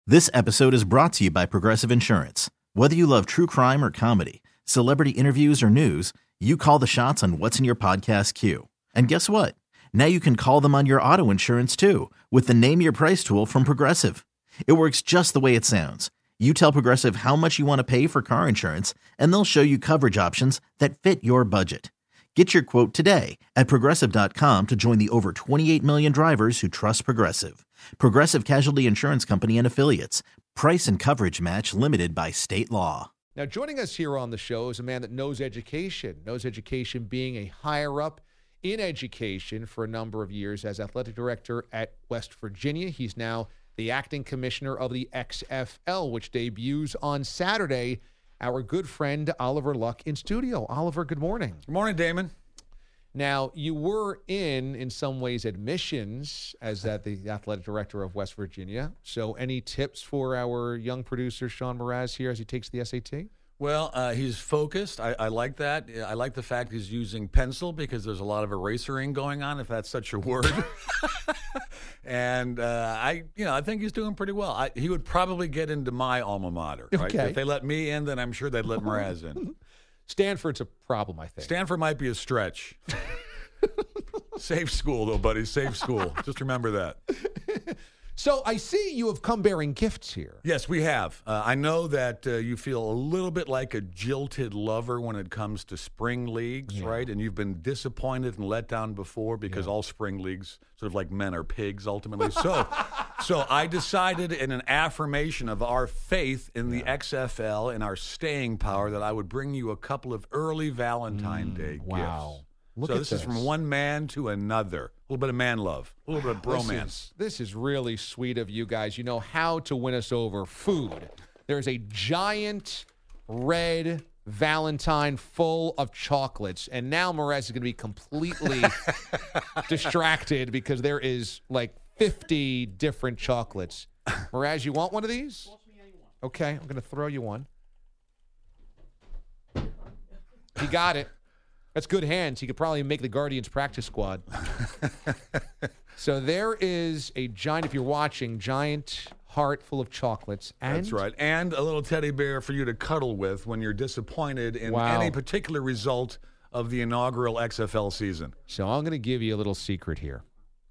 This episode is brought to you by Progressive Insurance. Whether you love true crime or comedy, celebrity interviews or news, you call the shots on what's in your podcast queue. And guess what? Now you can call them on your auto insurance too with the Name Your Price tool from Progressive. It works just the way it sounds. You tell Progressive how much you want to pay for car insurance, and they'll show you coverage options that fit your budget. Get your quote today at Progressive.com to join the over 28 million drivers who trust Progressive. Progressive Casualty Insurance Company and Affiliates. Price and coverage match limited by state law. Now, joining us here on the show is a man that knows education being a higher up in education for a number of years as athletic director at West Virginia. He's now the acting commissioner of the XFL, which debuts on Saturday. Our good friend Oliver Luck in studio. Oliver, good morning. Good morning, Damon. Now, you were in some ways, admissions as the athletic director of West Virginia. So any tips for our young producer, Sean Mraz, here as he takes the SAT? Well, he's focused. I like that. I like the fact he's using pencil because there's a lot of erasering going on, if that's such a word. And I think he's doing pretty well. He would probably get into my alma mater. Right? Okay. If they let me in, then I'm sure they'd let Mraz in. Stanford's a problem, I think. Stanford might be a stretch. Safe school, though, buddy. Safe school. Just remember that. So I see you have come bearing gifts here. Yes, we have. I know that you feel a little bit like a jilted lover when it comes to spring leagues, right? And you've been disappointed and let down before because all spring leagues, sort of like men are pigs, ultimately. So I decided in an affirmation of our faith in the XFL and our staying power that I would bring you a couple of early Valentine Day gifts. Look at this is from one man to another. A little bit of man love, a little bit of bromance. This is really sweet of you guys. You know how to win us over. Food. There's a giant red Valentine full of chocolates. And now Mraz is going to be completely distracted because there is like 50 different chocolates. Mraz, you want one of these? Okay, I'm going to throw you one. He got it. That's good hands. He could probably make the Guardians practice squad. So there is a giant, if you're watching, giant heart full of chocolates. And that's right. And a little teddy bear for you to cuddle with when you're disappointed in any particular result of the inaugural XFL season. So I'm going to give you a little secret here.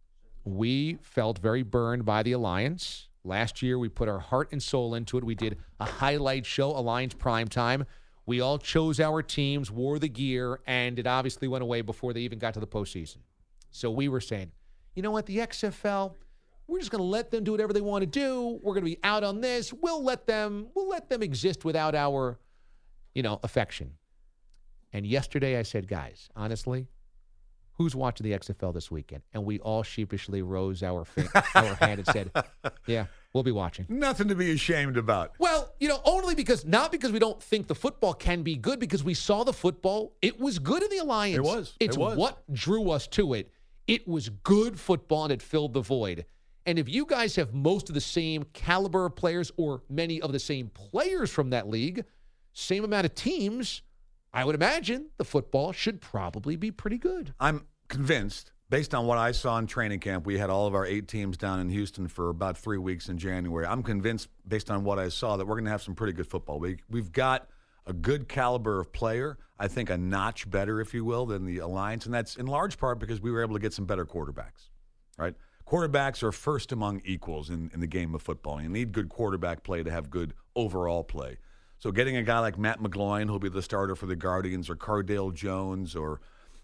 We felt very burned by the Alliance. Last year, we put our heart and soul into it. We did a highlight show, Alliance Primetime. We all chose our teams, wore the gear, and it obviously went away before they even got to the postseason. So we were saying, you know what, the XFL, we're just going to let them do whatever they want to do. We're going to be out on this. We'll let them exist without our, affection. And yesterday I said, guys, honestly, who's watching the XFL this weekend? And we all sheepishly rose our hand and said, yeah, we'll be watching. Nothing to be ashamed about. Well, only not because we don't think the football can be good, because we saw the football. It was good in the Alliance. It was. It's what drew us to it. It was good football, and it filled the void. And if you guys have most of the same caliber of players or many of the same players from that league, same amount of teams, I would imagine the football should probably be pretty good. I'm convinced, based on what I saw in training camp, we had all of our 8 teams down in Houston for about 3 weeks in January. I'm convinced, based on what I saw, that we're going to have some pretty good football. We've got a good caliber of player, I think a notch better, if you will, than the Alliance, and that's in large part because we were able to get some better quarterbacks, right? Quarterbacks are first among equals in the game of football. You need good quarterback play to have good overall play. So getting a guy like Matt McGloin, who'll be the starter for the Guardians, or Cardale Jones, or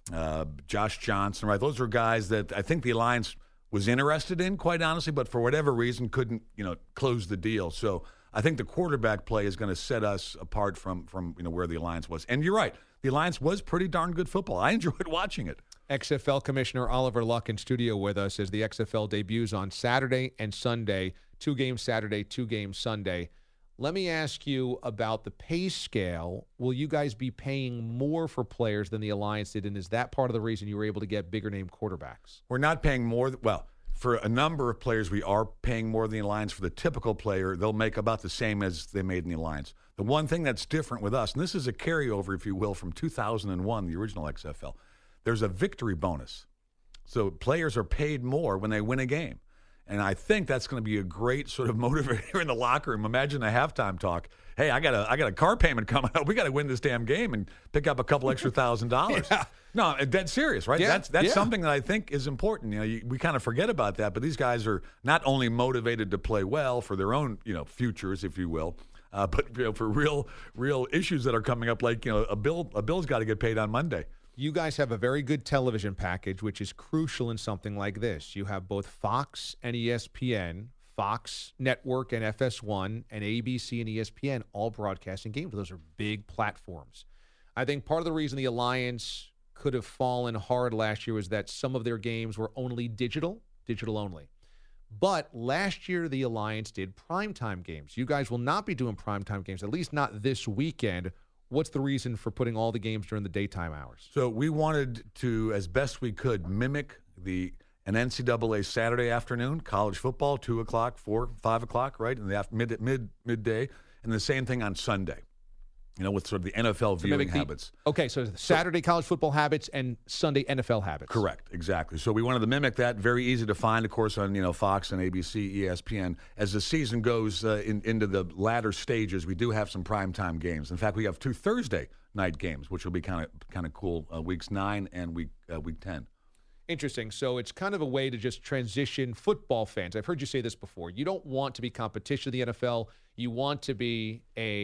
Josh Johnson, right? Those are guys that I think the Alliance was interested in, quite honestly, but for whatever reason couldn't, close the deal. So I think the quarterback play is going to set us apart from where the Alliance was. And you're right, the Alliance was pretty darn good football. I enjoyed watching it. XFL Commissioner Oliver Luck in studio with us as the XFL debuts on Saturday and Sunday. 2 games Saturday, 2 games Sunday. Let me ask you about the pay scale. Will you guys be paying more for players than the Alliance did, and is that part of the reason you were able to get bigger-name quarterbacks? We're not paying more. Well, for a number of players, we are paying more than the Alliance. For the typical player, they'll make about the same as they made in the Alliance. The one thing that's different with us, and this is a carryover, if you will, from 2001, the original XFL, there's a victory bonus. So players are paid more when they win a game. And I think that's going to be a great sort of motivator in the locker room. Imagine a halftime talk. Hey, I got a car payment coming up. We got to win this damn game and pick up a couple extra $1,000. Yeah. No, dead serious, right? Yeah, That's something that I think is important. We kind of forget about that, but these guys are not only motivated to play well for their own, futures, if you will, but for real issues that are coming up, like a bill's got to get paid on Monday. You guys have a very good television package, which is crucial in something like this. You have both Fox and ESPN, Fox Network and FS1, and ABC and ESPN all broadcasting games. Those are big platforms. I think part of the reason the Alliance could have fallen hard last year was that some of their games were only digital only. But last year, the Alliance did primetime games. You guys will not be doing primetime games, at least not this weekend. What's the reason for putting all the games during the daytime hours? So we wanted to, as best we could, mimic an NCAA Saturday afternoon, college football, 2 o'clock, 4, 5 o'clock, right, in the midday, and the same thing on Sunday, with sort of the NFL viewing habits. Okay, so Saturday college football habits and Sunday NFL habits. Correct, exactly. So we wanted to mimic that. Very easy to find, of course, on Fox and ABC, ESPN. As the season goes into the latter stages, we do have some primetime games. In fact, we have 2 Thursday night games, which will be kind of cool. Weeks 9 and week 10. Interesting. So it's kind of a way to just transition football fans. I've heard you say this before. You don't want to be competition to the NFL. You want to be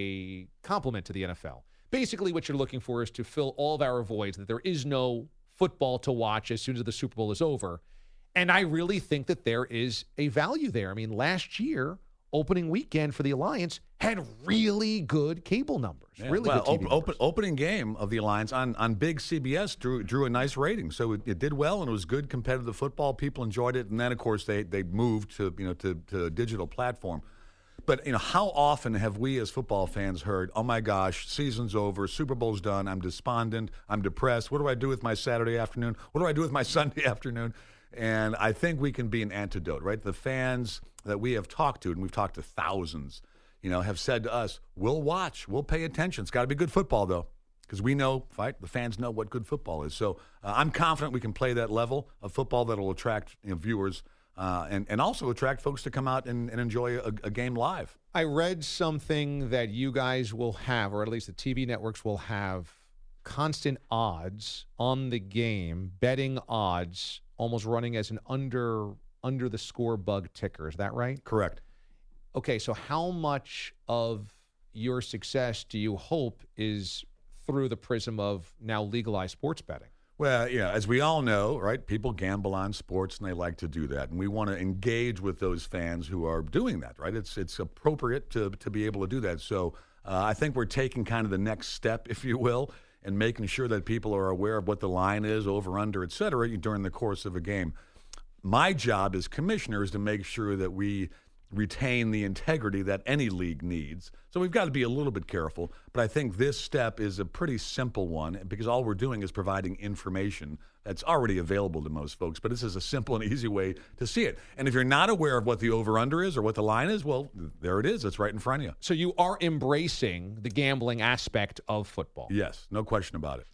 a complement to the NFL. Basically, what you're looking for is to fill all of our voids, that there is no football to watch as soon as the Super Bowl is over. And I really think that there is a value there. I mean, last year, opening weekend for the Alliance had really good cable numbers. Yeah, really good TV numbers. Opening game of the Alliance on big CBS drew a nice rating. So it did well, and it was good competitive football. People enjoyed it. And then, of course, they moved to a digital platform. But how often have we as football fans heard, "Oh my gosh, season's over, Super Bowl's done, I'm despondent, I'm depressed. What do I do with my Saturday afternoon? What do I do with my Sunday afternoon?" And I think we can be an antidote, right? The fans that we have talked to, and we've talked to thousands, have said to us, "We'll watch, we'll pay attention. It's got to be good football, though." Because we know, the fans know what good football is. So I'm confident we can play that level of football that will attract viewers and also attract folks to come out and enjoy a game live. I read something that you guys will have, or at least the TV networks will have, constant odds on the game, betting odds, almost running as an under the score bug ticker. Is that right? Correct. Okay, so how much of your success do you hope is through the prism of now legalized sports betting? Well, as we all know, right, people gamble on sports and they like to do that. And we want to engage with those fans who are doing that, right? It's appropriate to be able to do that. So I think we're taking kind of the next step, if you will, and making sure that people are aware of what the line is, over, under, et cetera, during the course of a game. My job as commissioner is to make sure that we retain the integrity that any league needs. So we've got to be a little bit careful. But I think this step is a pretty simple one because all we're doing is providing information that's already available to most folks. But this is a simple and easy way to see it. And if you're not aware of what the over-under is or what the line is, well, there it is. It's right in front of you. So you are embracing the gambling aspect of football. Yes, no question about it.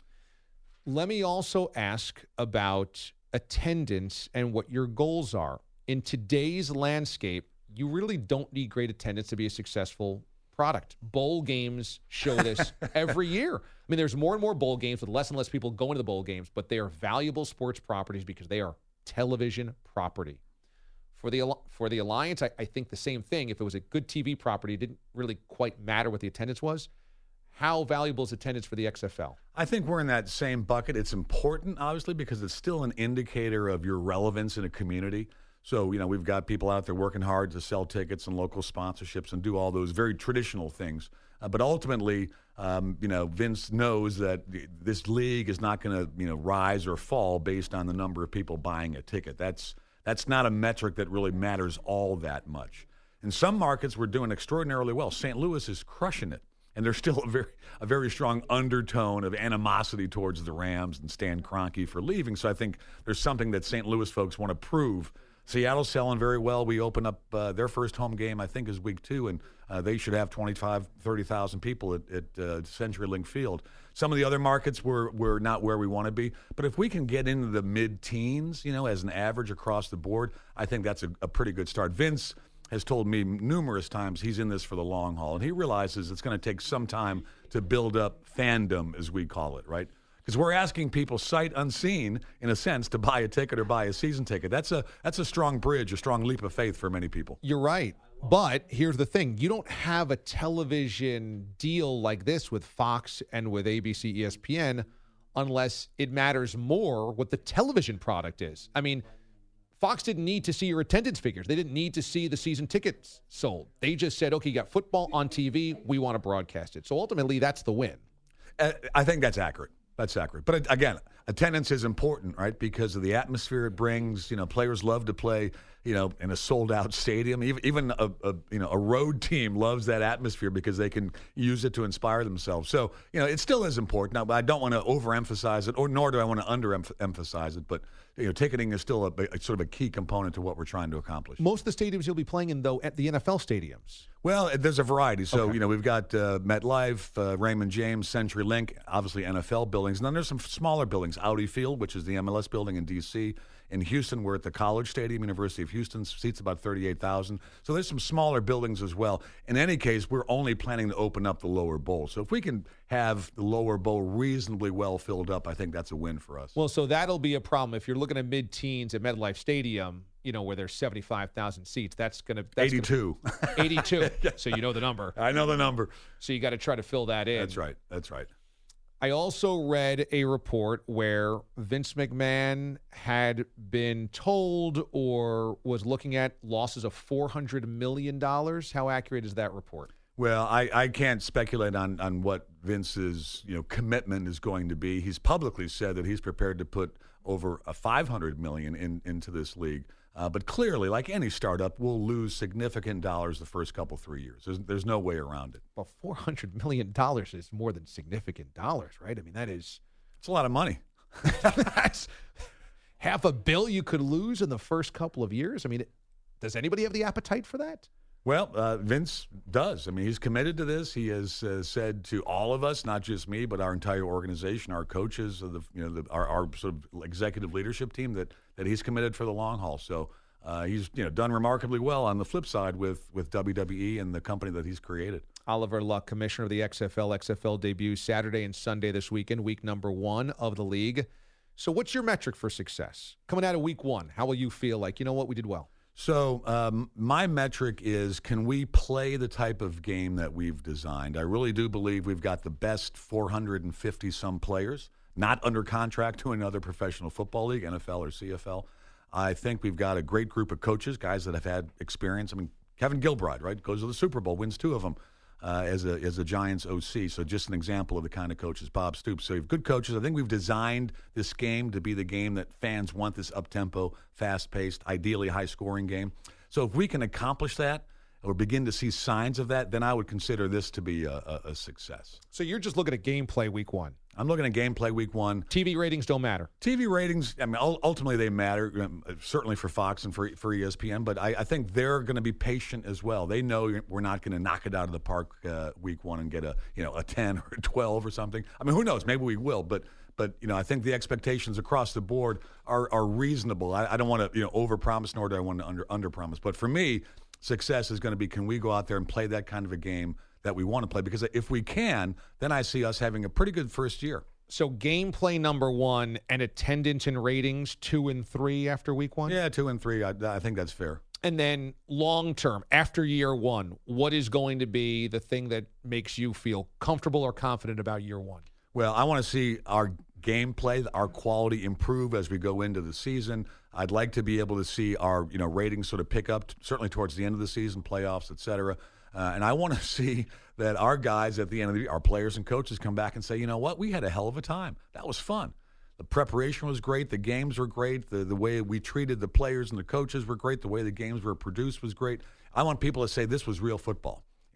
Let me also ask about attendance and what your goals are. In today's landscape, you really don't need great attendance to be a successful product. Bowl games show this every year. I mean, there's more and more bowl games with less and less people going to the bowl games, but they are valuable sports properties because they are television property. For the Alliance, I think the same thing. If it was a good TV property, it didn't really quite matter what the attendance was. How valuable is attendance for the XFL? I think we're in that same bucket. It's important, obviously, because it's still an indicator of your relevance in a community. So, we've got people out there working hard to sell tickets and local sponsorships and do all those very traditional things. But ultimately, Vince knows that this league is not going to, rise or fall based on the number of people buying a ticket. That's not a metric that really matters all that much. In some markets, we're doing extraordinarily well. St. Louis is crushing it. And there's still a very strong undertone of animosity towards the Rams and Stan Kroenke for leaving. So I think there's something that St. Louis folks want to prove Seattle's selling very well. We open up their first home game, I think, is week 2, and they should have 30,000 people at CenturyLink Field. Some of the other markets we're not where we want to be, but if we can get into the mid-teens, as an average across the board, I think that's a pretty good start. Vince has told me numerous times he's in this for the long haul, and he realizes it's going to take some time to build up fandom, as we call it, right? Because we're asking people sight unseen, in a sense, to buy a ticket or buy a season ticket. That's a strong bridge, a strong leap of faith for many people. You're right. But here's the thing. You don't have a television deal like this with Fox and with ABC, ESPN, unless it matters more what the television product is. I mean, Fox didn't need to see your attendance figures. They didn't need to see the season tickets sold. They just said, okay, you got football on TV. We want to broadcast it. So ultimately, that's the win. I think that's accurate. That's accurate. But again, attendance is important, right? Because of the atmosphere it brings. Players love to play, in a sold-out stadium. Even a road team loves that atmosphere because they can use it to inspire themselves. So, it still is important. Now, I don't want to overemphasize it, nor do I want to underemphasize it. But ticketing is still a sort of a key component to what we're trying to accomplish. Most of the stadiums you'll be playing in, though, at the NFL stadiums. Well, there's a variety. So, Okay. We've got MetLife, Raymond James, CenturyLink, obviously NFL buildings. And then there's some smaller buildings, Audi Field, which is the MLS building in D.C. In Houston, we're at the College Stadium, University of Houston, seats about 38,000. So there's some smaller buildings as well. In any case, we're only planning to open up the lower bowl. So if we can have the lower bowl reasonably well filled up, I think that's a win for us. Well, so that'll be a problem. If you're looking at mid-teens at MetLife Stadium, where there's 75,000 seats, that's 82. 82. So you know the number. I know the number. So you got to try to fill that in. That's right. I also read a report where Vince McMahon had been told or was looking at losses of $400 million. How accurate is that report? Well, I can't speculate on what Vince's commitment is going to be. He's publicly said that he's prepared to put over $500 million into this league. But clearly, like any startup, we'll lose significant dollars the first 3 years. There's no way around it. Well, $400 million is more than significant dollars, right? I mean, it's a lot of money. That's $500 million you could lose in the first couple of years. I mean, does anybody have the appetite for that? Well, Vince does. I mean, he's committed to this. He has said to all of us, not just me, but our entire organization, our coaches, our sort of executive leadership team, that he's committed for the long haul. So he's done remarkably well on the flip side with WWE and the company that he's created. Oliver Luck, commissioner of the XFL. XFL debuts Saturday and Sunday this weekend, week number 1 of the league. So what's your metric for success? Coming out of week 1, how will you feel like, we did well? So my metric is, can we play the type of game that we've designed? I really do believe we've got the best 450-some players, not under contract to another professional football league, NFL or CFL. I think we've got a great group of coaches, guys that have had experience. I mean, Kevin Gilbride, right, goes to the Super Bowl, wins 2 of them as a Giants OC. So just an example of the kind of coaches. Bob Stoops. So you have good coaches. I think we've designed this game to be the game that fans want, this up-tempo, fast-paced, ideally high-scoring game. So if we can accomplish that or begin to see signs of that, then I would consider this to be a success. So you're just looking at gameplay week 1. I'm looking at gameplay week 1. TV ratings don't matter. TV ratings, I mean, ultimately they matter, certainly for Fox and for ESPN, but I think they're going to be patient as well. They know we're not going to knock it out of the park week 1 and get a 10 or a 12 or something. I mean, who knows? Maybe we will, but I think the expectations across the board are reasonable. I don't want to overpromise, nor do I want to underpromise. But for me, success is going to be, can we go out there and play that kind of a game that we want to play? Because if we can, then I see us having a pretty good first year. So gameplay number 1 and attendance and ratings 2 and 3 after week 1? Yeah, 2 and 3. I think that's fair. And then long term, after year 1, what is going to be the thing that makes you feel comfortable or confident about year 1? Well, I want to see our gameplay, our quality improve as we go into the season. I'd like to be able to see our ratings sort of pick up, certainly towards the end of the season, playoffs, et cetera. And I want to see that our guys at the end of the year, our players and coaches, come back and say, you know what, we had a hell of a time. That was fun. The preparation was great. The games were great. The way we treated the players and the coaches were great. The way the games were produced was great. I want people to say this was real football.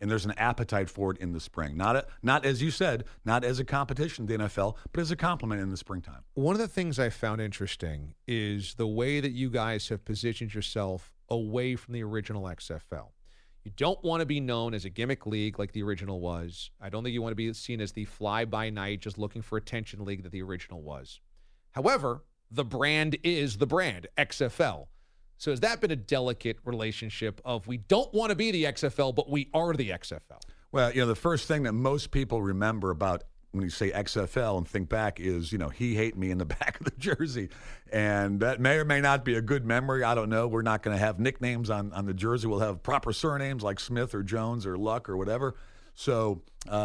And there's an appetite for it in the spring. Not as you said, not as a competition to the NFL, but as a complement in the springtime. One of the things I found interesting is the way that you guys have positioned yourself away from the original XFL. You don't want to be known as a gimmick league like the original was. I don't think you want to be seen as the fly-by-night, just looking for attention league that the original was. However, the brand is the brand, XFL. So has that been a delicate relationship of we don't want to be the XFL, but we are the XFL? Well, the first thing that most people remember about when you say XFL and think back is, he hate me in the back of the jersey. And that may or may not be a good memory. I don't know. We're not going to have nicknames on the jersey. We'll have proper surnames like Smith or Jones or Luck or whatever. So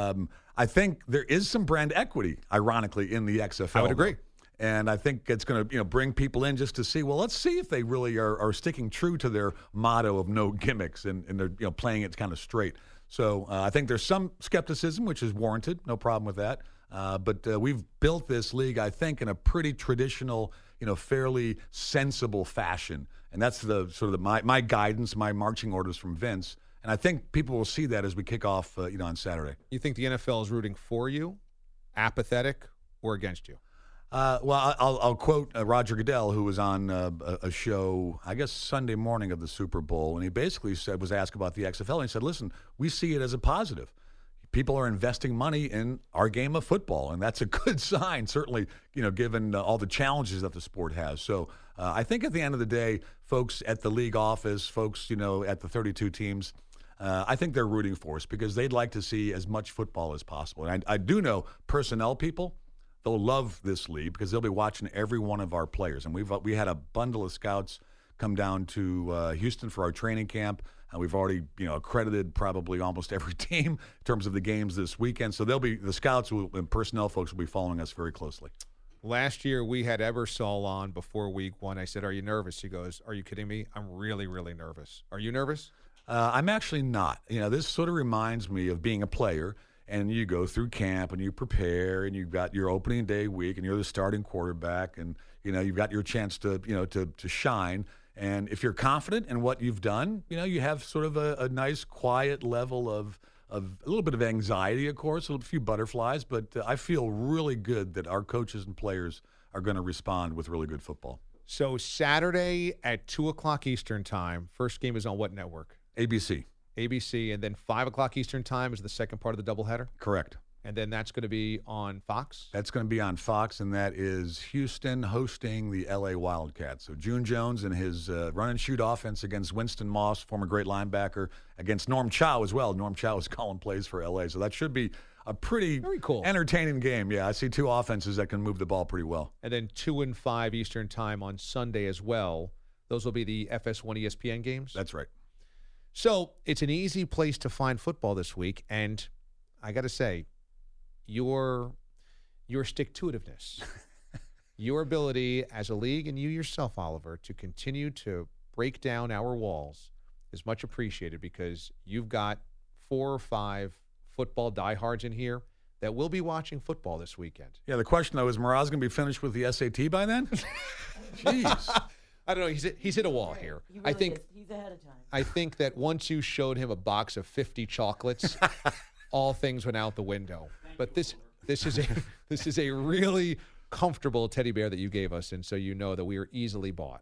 I think there is some brand equity, ironically, in the XFL. I would agree. And I think it's going to bring people in just to see, well, let's see if they really are sticking true to their motto of no gimmicks and they're playing it kind of straight. So I think there's some skepticism, which is warranted. No problem with that. But we've built this league, I think, in a pretty traditional, fairly sensible fashion. And that's the sort of my guidance, my marching orders from Vince. And I think people will see that as we kick off, on Saturday. You think the NFL is rooting for you, apathetic, or against you? Well, I'll quote Roger Goodell, who was on a show, I guess, Sunday morning of the Super Bowl, and he basically was asked about the XFL, and he said, listen, we see it as a positive. People are investing money in our game of football, and that's a good sign, certainly, given all the challenges that the sport has. So I think at the end of the day, folks at the league office, folks, at the 32 teams, I think they're rooting for us because they'd like to see as much football as possible. And I do know personnel people, they'll love this league because they'll be watching every one of our players. And we had a bundle of scouts come down to Houston for our training camp. We've already accredited probably almost every team in terms of the games this weekend. So the scouts and personnel folks will be following us very closely. Last year we had Ebersol on before week 1. I said, "Are you nervous?" He goes, "Are you kidding me? I'm really, really nervous." Are you nervous? I'm actually not. This sort of reminds me of being a player. And you go through camp and you prepare and you've got your opening day week and you're the starting quarterback and, you've got your chance to shine. And if you're confident in what you've done, you have sort of a nice quiet level of a little bit of anxiety, of course, a few butterflies. But I feel really good that our coaches and players are going to respond with really good football. So Saturday at 2 o'clock Eastern time, first game is on what network? ABC, and then 5 o'clock Eastern time is the second part of the doubleheader? Correct. And then that's going to be on Fox? That's going to be on Fox, and that is Houston hosting the L.A. Wildcats. So June Jones and his run-and-shoot offense against Winston Moss, former great linebacker, against Norm Chow as well. Norm Chow is calling plays for L.A., so that should be a pretty very cool, entertaining game. Yeah, I see two offenses that can move the ball pretty well. And then 2 and 5 Eastern time on Sunday as well. Those will be the FS1 ESPN games? That's right. So it's an easy place to find football this week, and I got to say, your stick-to-itiveness, your ability as a league, and you yourself, Oliver, to continue to break down our walls is much appreciated because you've got 4 or 5 football diehards in here that will be watching football this weekend. Yeah, the question, though, is Mraz going to be finished with the SAT by then? Jeez. I don't know. He's hit a wall here. He really is. He's ahead of time. I think that once you showed him a box of 50 chocolates, all things went out the window. But this is a really comfortable teddy bear that you gave us, and so you know that we are easily bought.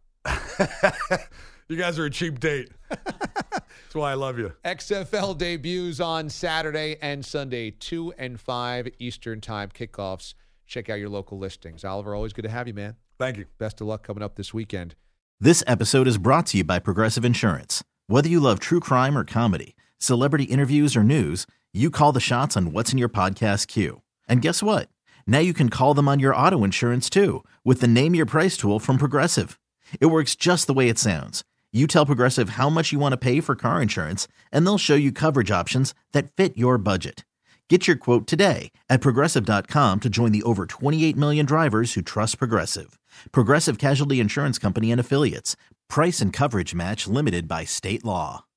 You guys are a cheap date. That's why I love you. XFL debuts on Saturday and Sunday, 2 and 5 Eastern time kickoffs. Check out your local listings. Oliver, always good to have you, man. Thank you. Best of luck coming up this weekend. This episode is brought to you by Progressive Insurance. Whether you love true crime or comedy, celebrity interviews or news, you call the shots on what's in your podcast queue. And guess what? Now you can call them on your auto insurance too with the Name Your Price tool from Progressive. It works just the way it sounds. You tell Progressive how much you want to pay for car insurance, and they'll show you coverage options that fit your budget. Get your quote today at Progressive.com to join the over 28 million drivers who trust Progressive. Progressive Casualty Insurance Company and Affiliates. Price and coverage match limited by state law.